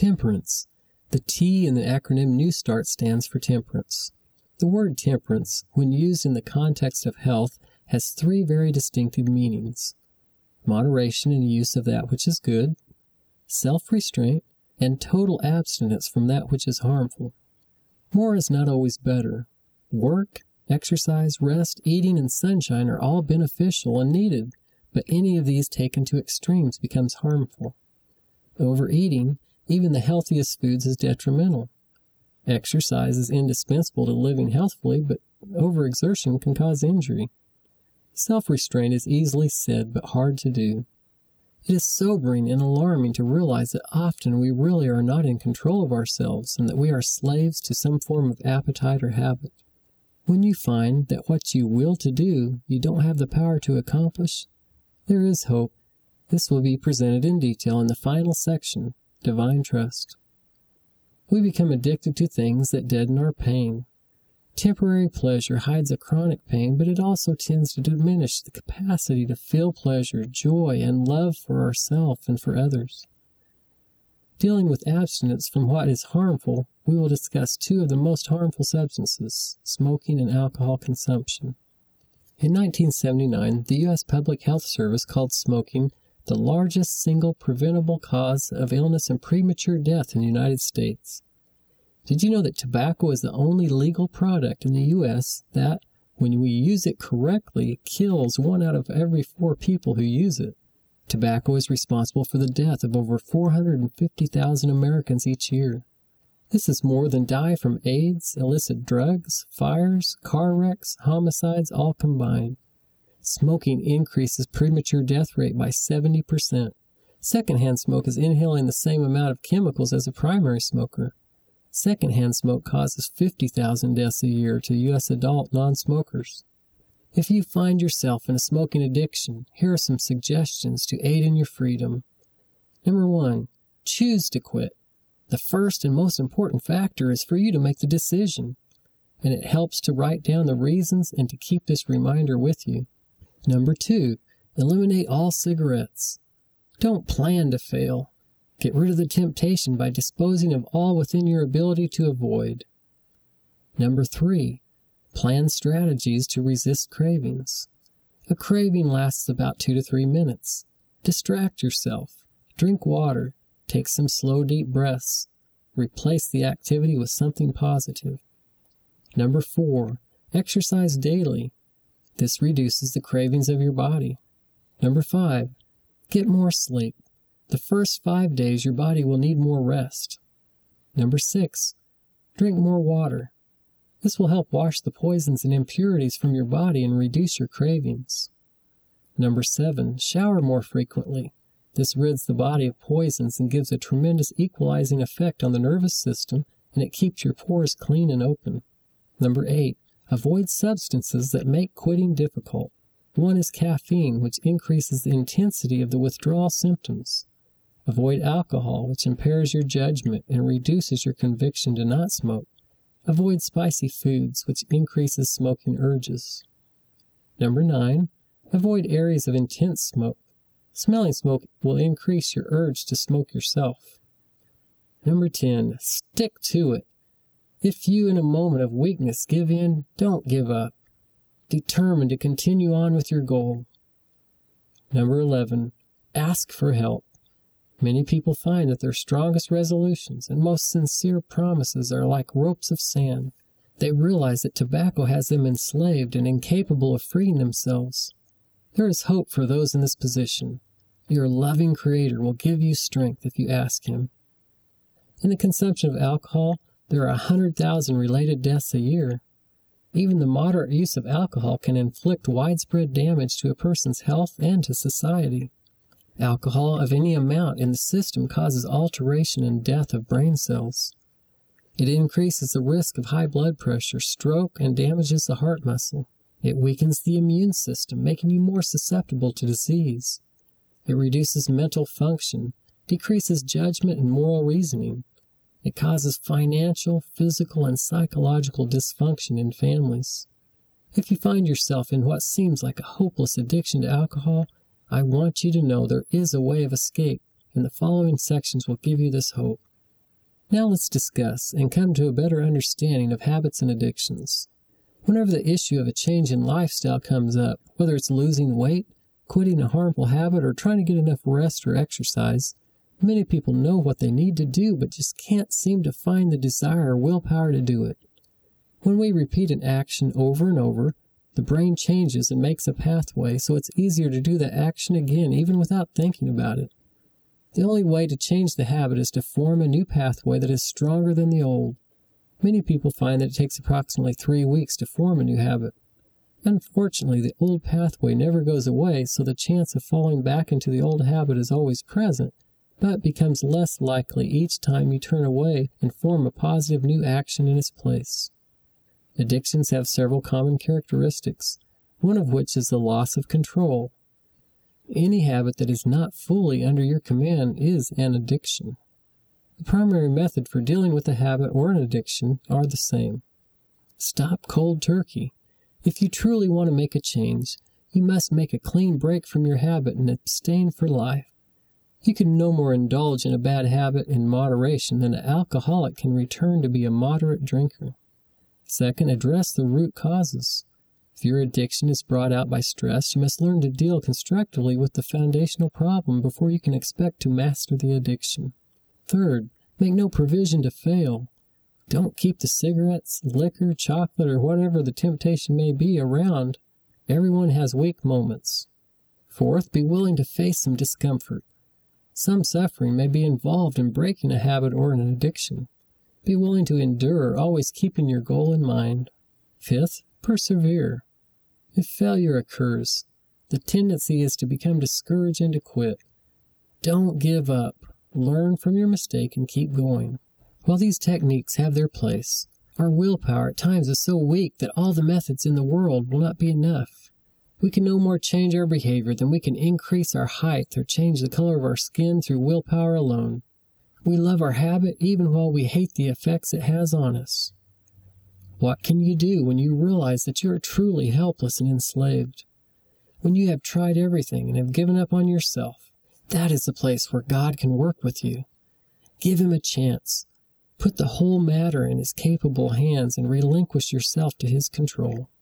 Temperance. The T in the acronym New Start stands for temperance. The word temperance, when used in the context of health, has three very distinctive meanings: moderation in the use of that which is good, self-restraint, and total abstinence from that which is harmful. More is not always better. Work, exercise, rest, eating, and sunshine are all beneficial and needed, but any of these taken to extremes becomes harmful. Overeating, even the healthiest foods, is detrimental. Exercise is indispensable to living healthfully, but overexertion can cause injury. Self-restraint is easily said, but hard to do. It is sobering and alarming to realize that often we really are not in control of ourselves and that we are slaves to some form of appetite or habit. When you find that what you will to do, you don't have the power to accomplish, there is hope. This will be presented in detail in the final section, Divine Trust. We become addicted to things that deaden our pain. Temporary pleasure hides a chronic pain, but it also tends to diminish the capacity to feel pleasure, joy, and love for ourselves and for others. Dealing with abstinence from what is harmful, we will discuss two of the most harmful substances, smoking and alcohol consumption. In 1979, the U.S. Public Health Service called smoking the largest single preventable cause of illness and premature death in the United States. Did you know that tobacco is the only legal product in the U.S. that, when we use it correctly, kills 1 out of every 4 people who use it? Tobacco is responsible for the death of over 450,000 Americans each year. This is more than die from AIDS, illicit drugs, fires, car wrecks, homicides, all combined. Smoking increases premature death rate by 70%. Secondhand smoke is inhaling the same amount of chemicals as a primary smoker. Secondhand smoke causes 50,000 deaths a year to U.S. adult non-smokers. If you find yourself in a smoking addiction, here are some suggestions to aid in your freedom. Number 1, choose to quit. The first and most important factor is for you to make the decision, and it helps to write down the reasons and to keep this reminder with you. Number 2, eliminate all cigarettes. Don't plan to fail. Get rid of the temptation by disposing of all within your ability to avoid. Number 3, plan strategies to resist cravings. A craving lasts about 2 to 3 minutes. Distract yourself. Drink water. Take some slow, deep breaths. Replace the activity with something positive. Number 4, exercise daily. This reduces the cravings of your body. Number 5, get more sleep. The first 5 days, your body will need more rest. Number 6, drink more water. This will help wash the poisons and impurities from your body and reduce your cravings. Number 7, shower more frequently. This rids the body of poisons and gives a tremendous equalizing effect on the nervous system, and it keeps your pores clean and open. Number 8, avoid substances that make quitting difficult. One is caffeine, which increases the intensity of the withdrawal symptoms. Avoid alcohol, which impairs your judgment and reduces your conviction to not smoke. Avoid spicy foods, which increases smoking urges. Number 9, avoid areas of intense smoke. Smelling smoke will increase your urge to smoke yourself. Number 10, stick to it. If you, in a moment of weakness, give in, don't give up. Determined to continue on with your goal. Number 11, ask for help. Many people find that their strongest resolutions and most sincere promises are like ropes of sand. They realize that tobacco has them enslaved and incapable of freeing themselves. There is hope for those in this position. Your loving Creator will give you strength if you ask Him. In the consumption of alcohol, there are 100,000 related deaths a year. Even the moderate use of alcohol can inflict widespread damage to a person's health and to society. Alcohol of any amount in the system causes alteration and death of brain cells. It increases the risk of high blood pressure, stroke, and damages the heart muscle. It weakens the immune system, making you more susceptible to disease. It reduces mental function, decreases judgment and moral reasoning. It causes financial, physical, and psychological dysfunction in families. If you find yourself in what seems like a hopeless addiction to alcohol, I want you to know there is a way of escape, and the following sections will give you this hope. Now let's discuss and come to a better understanding of habits and addictions. Whenever the issue of a change in lifestyle comes up, whether it's losing weight, quitting a harmful habit, or trying to get enough rest or exercise, many people know what they need to do but just can't seem to find the desire or willpower to do it. When we repeat an action over and over, the brain changes and makes a pathway so it's easier to do the action again even without thinking about it. The only way to change the habit is to form a new pathway that is stronger than the old. Many people find that it takes approximately 3 weeks to form a new habit. Unfortunately, the old pathway never goes away, so the chance of falling back into the old habit is always present, but becomes less likely each time you turn away and form a positive new action in its place. Addictions have several common characteristics, one of which is the loss of control. Any habit that is not fully under your command is an addiction. The primary method for dealing with a habit or an addiction are the same. Stop cold turkey. If you truly want to make a change, you must make a clean break from your habit and abstain for life. You can no more indulge in a bad habit in moderation than an alcoholic can return to be a moderate drinker. Second, address the root causes. If your addiction is brought out by stress, you must learn to deal constructively with the foundational problem before you can expect to master the addiction. Third, make no provision to fail. Don't keep the cigarettes, liquor, chocolate, or whatever the temptation may be around. Everyone has weak moments. Fourth, be willing to face some discomfort. Some suffering may be involved in breaking a habit or an addiction. Be willing to endure, always keeping your goal in mind. Fifth, persevere. If failure occurs, the tendency is to become discouraged and to quit. Don't give up. Learn from your mistake and keep going. While these techniques have their place, our willpower at times is so weak that all the methods in the world will not be enough. We can no more change our behavior than we can increase our height or change the color of our skin through willpower alone. We love our habit even while we hate the effects it has on us. What can you do when you realize that you are truly helpless and enslaved? When you have tried everything and have given up on yourself, that is the place where God can work with you. Give Him a chance. Put the whole matter in His capable hands and relinquish yourself to His control.